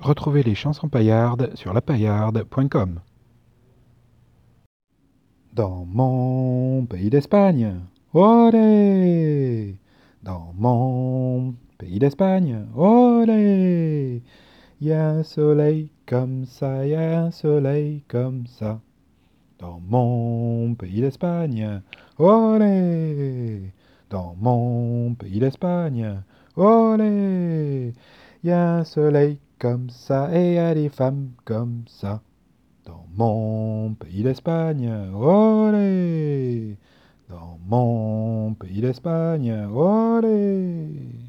Retrouvez les chansons paillardes sur lapaillarde.com. Dans mon pays d'Espagne, olé! Dans mon pays d'Espagne, olé! Y a un soleil comme ça, y a un soleil comme ça. Dans mon pays d'Espagne, olé! Dans mon pays d'Espagne, olé! Y a un soleil comme ça et y a des femmes comme ça. Dans mon pays d'Espagne, olé! Dans mon pays d'Espagne, olé!